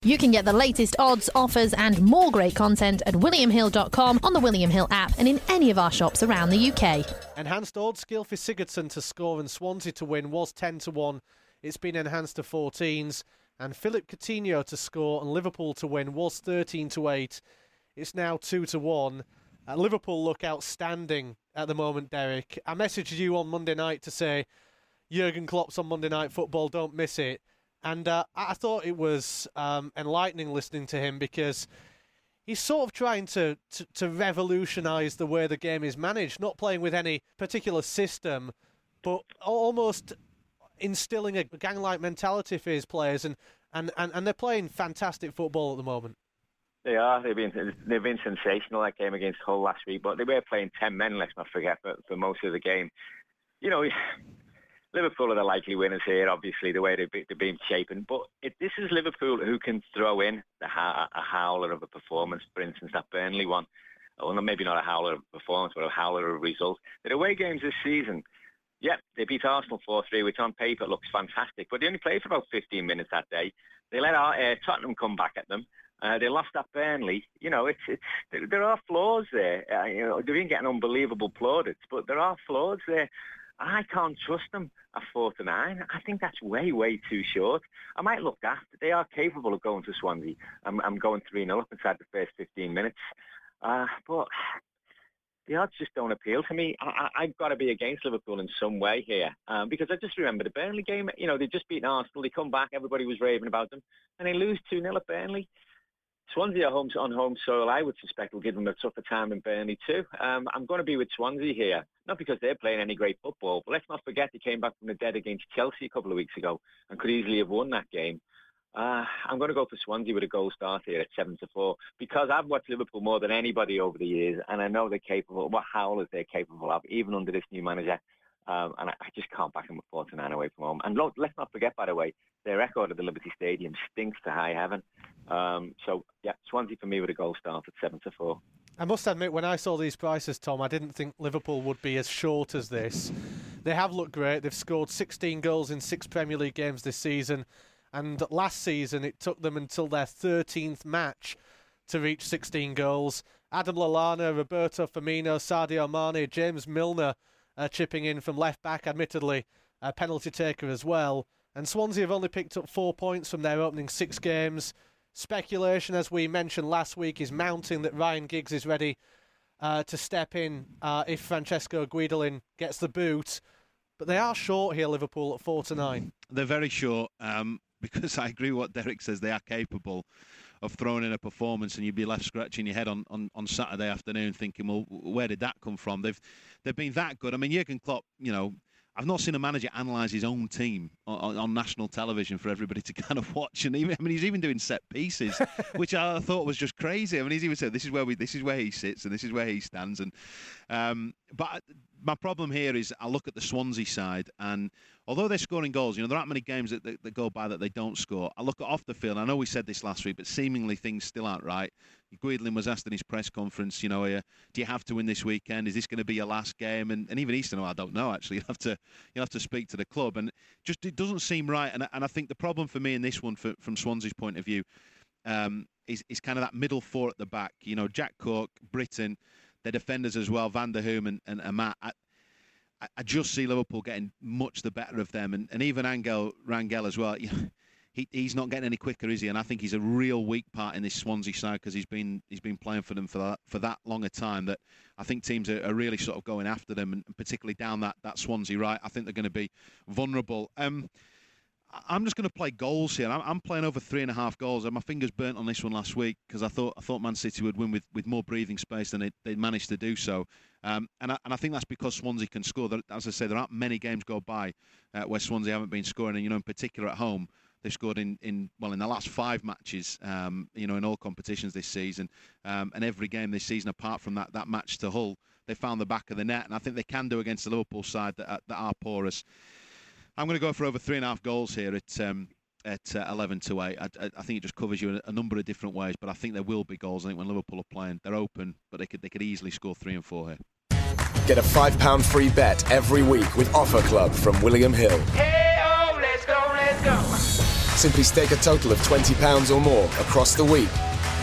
You can get the latest odds, offers and more great content at williamhill.com, on the William Hill app and in any of our shops around the UK. Enhanced odds, Gylfi Sigurdsson to score and Swansea to win was 10-1. It's been enhanced to 14s. And Philip Coutinho to score and Liverpool to win was 13-8. It's now 2-1. Liverpool look outstanding at the moment, Derek. I messaged you on Monday night to say Jurgen Klopp's on Monday Night Football, don't miss it. And I thought it was enlightening listening to him, because he's sort of trying to revolutionise the way the game is managed, not playing with any particular system, but almost instilling a gang-like mentality for his players, and they're playing fantastic football at the moment. They are. They've been sensational, that game against Hull last week, but they were playing 10 men, let's not forget, for most of the game. You know, Liverpool are the likely winners here, obviously, the way they've been shaping. But this is Liverpool who can throw in a howler of a performance. For instance, that Burnley one. Well, maybe not a howler of a performance, but a howler of a result. Their away games this season, yeah, they beat Arsenal 4-3, which on paper looks fantastic. But they only played for about 15 minutes that day. They let Tottenham come back at them. They lost at Burnley. You know, there are flaws there. You know, they've been getting unbelievable plaudits, but there are flaws there. I can't trust them at 4-9. I think that's way, way too short. I might look daft. They are capable of going to Swansea. I'm going 3-0 up inside the first 15 minutes. But the odds just don't appeal to me. I've got to be against Liverpool in some way here. Because I just remember the Burnley game. You know, they just beaten Arsenal. They come back. Everybody was raving about them. And they lose 2-0 at Burnley. Swansea on home soil, I would suspect, will give them a tougher time in Burnley too. I'm going to be with Swansea here, not because they're playing any great football, but let's not forget they came back from the dead against Chelsea a couple of weeks ago and could easily have won that game. I'm going to go for Swansea with a goal start here at 7-4, because I've watched Liverpool more than anybody over the years, and I know they're capable, what howlers they're capable of, even under this new manager. And I just can't back them with 4-9 away from home. And let's not forget, by the way, their record at the Liberty Stadium stinks to high heaven. So, yeah, Swansea for me with a goal start at 7-4. I must admit, when I saw these prices, Tom, I didn't think Liverpool would be as short as this. They have looked great. They've scored 16 goals in 6 Premier League games this season. And last season, it took them until their 13th match to reach 16 goals. Adam Lallana, Roberto Firmino, Sadio Mane, James Milner chipping in from left-back, admittedly a penalty taker as well. And Swansea have only picked up 4 points from their opening 6 games. Speculation, as we mentioned last week, is mounting that Ryan Giggs is ready to step in if Francesco Guidolin gets the boot. But they are short here, Liverpool, at 4-9. They're very short, because I agree with what Derek says. They are capable of throwing in a performance, and you'd be left scratching your head on Saturday afternoon thinking, well, where did that come from? They've been that good. I mean, Jurgen Klopp, you know, I've not seen a manager analyse his own team on national television for everybody to kind of watch, and he's even doing set pieces, which I thought was just crazy. I mean, he's even said this is where he sits and this is where he stands, and but my problem here is I look at the Swansea side, and although they're scoring goals, you know, there aren't many games that go by that they don't score. I look at off the field. I know we said this last week, but seemingly things still aren't right. Guidolin was asked in his press conference, you know, do you have to win this weekend? Is this going to be your last game? And even he said, no, I don't know, actually. You'll have to speak to the club. And just it doesn't seem right. And I think the problem for me in this one, from Swansea's point of view, is kind of that middle four at the back. You know, Jack Cork, Britton, their defenders as well, Van der Hoom and Amat. I just see Liverpool getting much the better of them. And even Angel Rangel as well. He's not getting any quicker, is he? And I think he's a real weak part in this Swansea side, because he's been playing for them for that long a time that I think teams are really sort of going after them, and particularly down that Swansea right. I think they're going to be vulnerable. I'm just going to play goals here. I'm playing over 3.5 goals. I had my fingers burnt on this one last week because I thought Man City would win with more breathing space than they managed to do so. And I think that's because Swansea can score. As I say, there aren't many games go by where Swansea haven't been scoring, and in particular at home. They've scored in the last 5 matches, in all competitions this season. And every game this season, apart from that match to Hull, they found the back of the net. And I think they can do against the Liverpool side that are porous. I'm going to go for over 3.5 goals here at 11-8. I think it just covers you a number of different ways, but I think there will be goals. I think when Liverpool are playing, they're open, but they could easily score 3 and 4 here. Get a £5 free bet every week with Offer Club from William Hill. Hey, oh, let's go, let's go. Simply stake a total of £20 or more across the week.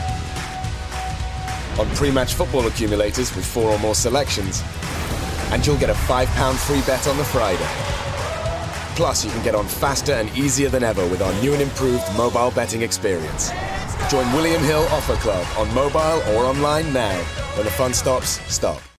On pre-match football accumulators with 4 or more selections, and you'll get a £5 free bet on the Friday. Plus, you can get on faster and easier than ever with our new and improved mobile betting experience. Join William Hill Offer Club on mobile or online now. When the fun stops, stop.